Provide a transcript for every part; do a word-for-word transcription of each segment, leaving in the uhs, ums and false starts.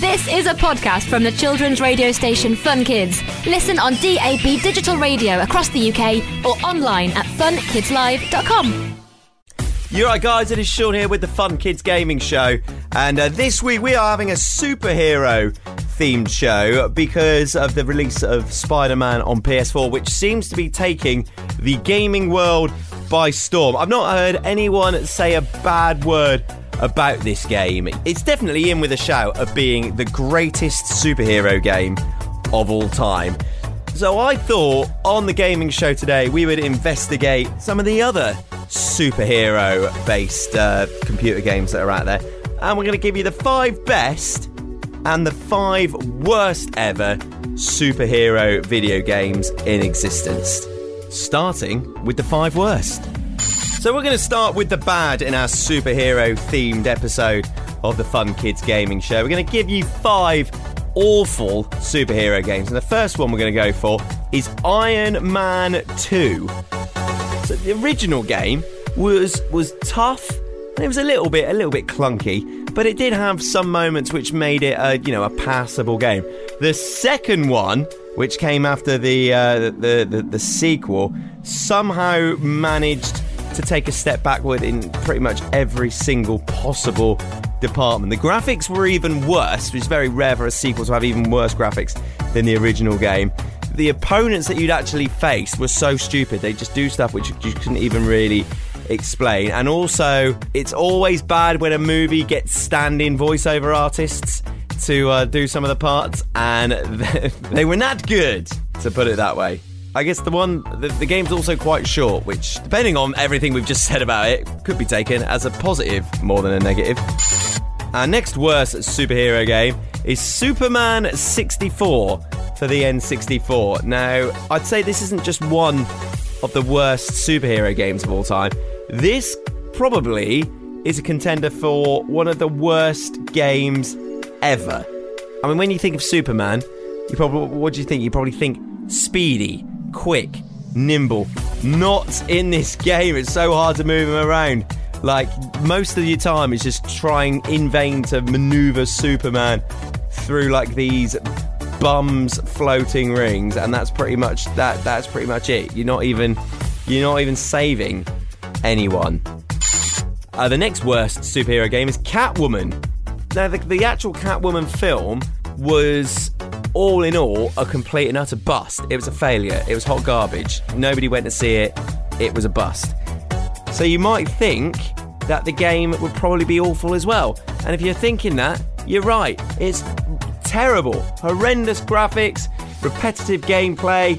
This is a podcast from the children's radio station Fun Kids. Listen on D A B digital radio across the U K or online at fun kids live dot com. You're right, guys, it is Sean here with the Fun Kids Gaming Show. And uh, this week we are having a superhero themed show because of the release of Spider-Man on P S four, which seems to be taking the gaming world by storm. I've not heard anyone say a bad word about this game. It's definitely in with a shout of being the greatest superhero game of all time. So I thought on the gaming show today we would investigate some of the other superhero-based uh, computer games that are out there. And we're going to give you the five best and the five worst ever superhero video games in existence. Starting with the five worst. So we're going to start with the bad in our superhero-themed episode of the Fun Kids Gaming Show. We're going to give you five awful superhero games. And the first one we're going to go for is Iron Man two. So the original game was was tough, and it was a little bit a little bit clunky, but it did have some moments which made it a you know a passable game. The second one, which came after the uh, the, the the sequel, somehow managed to take a step backward in pretty much every single possible department. The graphics were even worse, which is very rare for a sequel to have even worse graphics than the original game. The opponents that you'd actually face were so stupid. They just do stuff which you couldn't even really explain. And also, it's always bad when a movie gets stand-in voiceover artists to uh, do some of the parts, and they were not good, to put it that way. I guess the one, the, the game's also quite short, which, depending on everything we've just said about it, could be taken as a positive more than a negative. Our next worst superhero game is Superman sixty-four for the N sixty-four. Now, I'd say this isn't just one of the worst superhero games of all time. This probably is a contender for one of the worst games ever. I mean, when you think of Superman, you probably, what do you think? You probably think speedy, quick, nimble. Not in this game. It's so hard to move him around. Like, most of your time is just trying in vain to maneuver Superman through like these bums floating rings, and that's pretty much that that's pretty much it. You're not even you're not even saving anyone. Uh, the next worst superhero game is Catwoman. Now, the, the actual Catwoman film was, all in all, a complete and utter bust. It was a failure. It was hot garbage. Nobody went to see it. It was a bust. So you might think that the game would probably be awful as well. And if you're thinking that, you're right. It's terrible. Horrendous graphics, repetitive gameplay,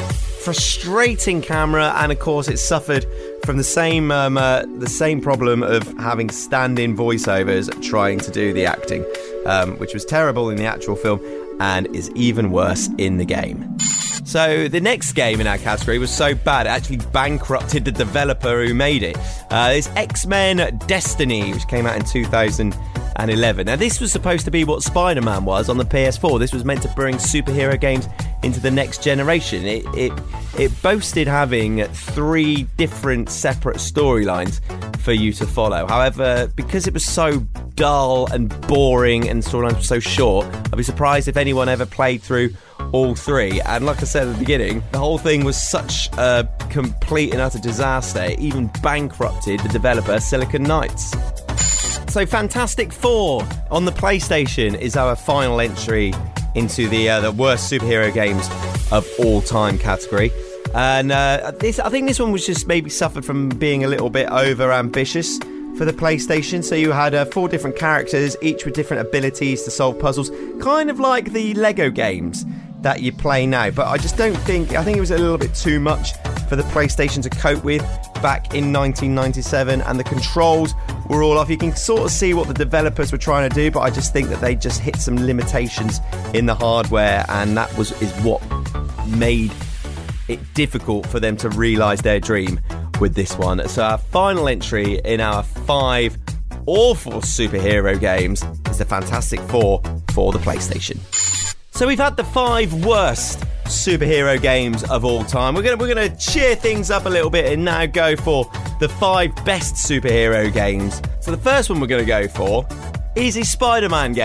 frustrating camera, and of course it suffered from the same um, uh, the same problem of having stand-in voiceovers trying to do the acting, um, which was terrible in the actual film and is even worse in the game. So the next game in our category was so bad it actually bankrupted the developer who made it. Uh, it's X-Men Destiny, which came out in two thousand eleven. Now, this was supposed to be what Spider-Man was on the P S four. This was meant to bring superhero games into the next generation. It it, it boasted having three different separate storylines for you to follow. However, because it was so dull and boring and storylines were so short, I'd be surprised if anyone ever played through all three. And like I said at the beginning, the whole thing was such a complete and utter disaster, it even bankrupted the developer Silicon Knights. So Fantastic Four on the PlayStation is our final entry into the uh, the worst superhero games of all time category. And uh, this, I think this one was just maybe suffered from being a little bit over ambitious for the PlayStation. So you had uh, four different characters, each with different abilities to solve puzzles, kind of like the Lego games that you play now. But I just don't think, I think it was a little bit too much for the PlayStation to cope with back in nineteen ninety-seven, and the controls were all off. You can sort of see what the developers were trying to do, but I just think that they just hit some limitations in the hardware, and that was is what made it difficult for them to realise their dream with this one. So our final entry in our five awful superhero games is the Fantastic Four for the PlayStation. So we've had the five worst superhero games of all time. We're gonna we're gonna cheer things up a little bit and now go for the five best superhero games. So the first one we're gonna go for is a Spider-Man game.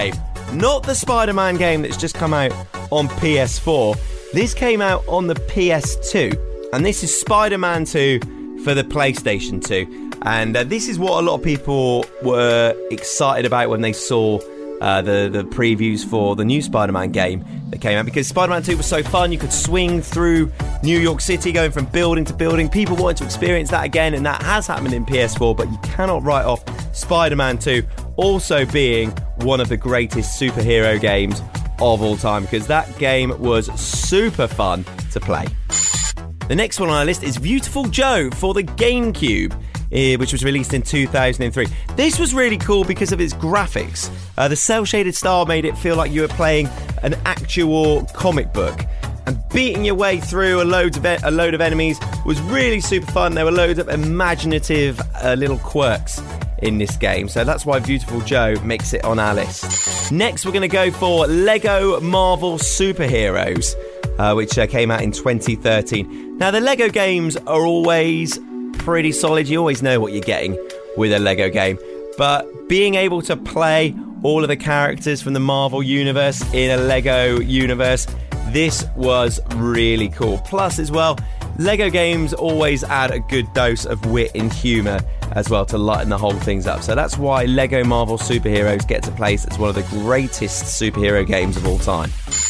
not the Spider-Man game that's just come out on P S four. This came out on the P S two, and this is Spider-Man two for the PlayStation two. And uh, this is what a lot of people were excited about when they saw uh, the, the previews for the new Spider-Man game that came out, because Spider-Man two was so fun. You could swing through New York City, going from building to building. People wanted to experience that again, and that has happened in P S four, but you cannot write off Spider-Man two also being one of the greatest superhero games of all time, because that game was super fun to play. The next one on our list is Beautiful Joe for the GameCube, which was released in two thousand three. This was really cool because of its graphics. Uh, the cel-shaded style made it feel like you were playing an actual comic book. And beating your way through a load of, e- a load of enemies was really super fun. There were loads of imaginative uh, little quirks in this game. So that's why Beautiful Joe makes it on our list. Next, we're going to go for Lego Marvel Superheroes, uh, which uh, came out in twenty thirteen. Now, the Lego games are always pretty solid. You always know what you're getting with a Lego game, but being able to play all of the characters from the Marvel universe in a Lego universe, this was really cool. Plus, as well, Lego games always add a good dose of wit and humour as well to lighten the whole things up. So that's why Lego Marvel Superheroes gets a place as one of the greatest superhero games of all time.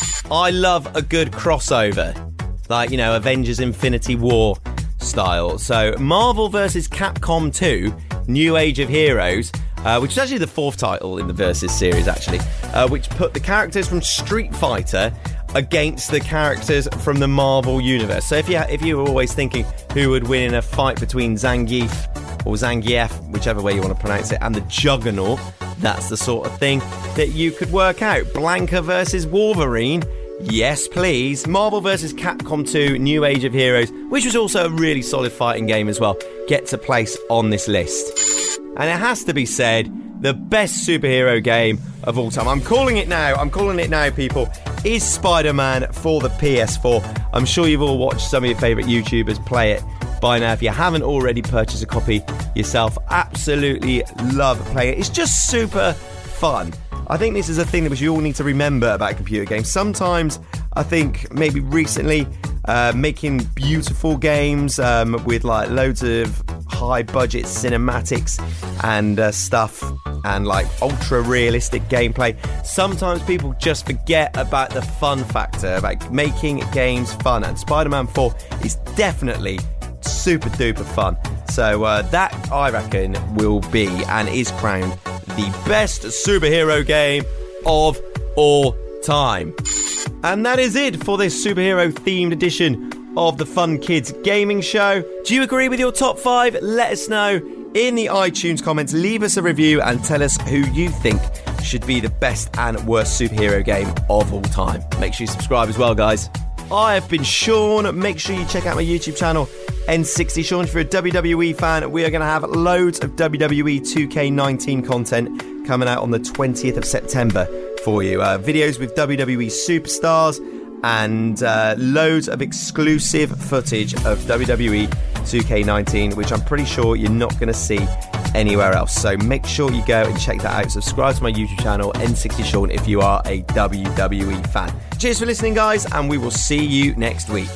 I love a good crossover, like, you know, Avengers Infinity War style. So Marvel versus. Capcom two, New Age of Heroes, uh, which is actually the fourth title in the Versus series, actually, uh, which put the characters from Street Fighter against the characters from the Marvel universe. So if you if you were always thinking who would win in a fight between Zangief or Zangief, whichever way you want to pronounce it, and the Juggernaut, that's the sort of thing that you could work out. Blanka versus Wolverine, yes please. Marvel versus. Capcom two, New Age of Heroes, which was also a really solid fighting game as well, gets a place on this list. And it has to be said, the best superhero game of all time, I'm calling it now, I'm calling it now, people, is Spider-Man for the P S four. I'm sure you've all watched some of your favourite YouTubers play it by now. If you haven't already purchased a copy yourself, absolutely love playing it. It's just super fun. I think this is a thing that we all need to remember about computer games. Sometimes, I think, maybe recently, uh, making beautiful games um, with like loads of high-budget cinematics and uh, stuff, and like ultra-realistic gameplay, sometimes people just forget about the fun factor, about making games fun. And Spider-Man four is definitely super-duper fun. So uh, that, I reckon, will be and is crowned the best superhero game of all time. And that is it for this superhero-themed edition of the Fun Kids Gaming Show. Do you agree with your top five? Let us know in the iTunes comments. Leave us a review and tell us who you think should be the best and worst superhero game of all time. Make sure you subscribe as well, guys. I have been Sean. Make sure you check out my YouTube channel, N sixty Sean. If you're a W W E fan, we are going to have loads of W W E two K nineteen content coming out on the twentieth of September for you. Uh, videos with W W E superstars and uh, loads of exclusive footage of W W E two K nineteen, which I'm pretty sure you're not going to see anywhere else. So make sure you go and check that out. Subscribe to my YouTube channel, N sixty Sean, if you are a W W E fan. Cheers for listening, guys, and we will see you next week.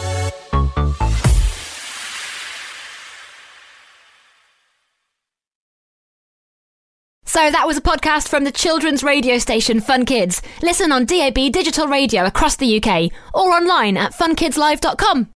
So that was a podcast from the children's radio station Fun Kids. Listen on D A B digital radio across the U K or online at fun kids live dot com.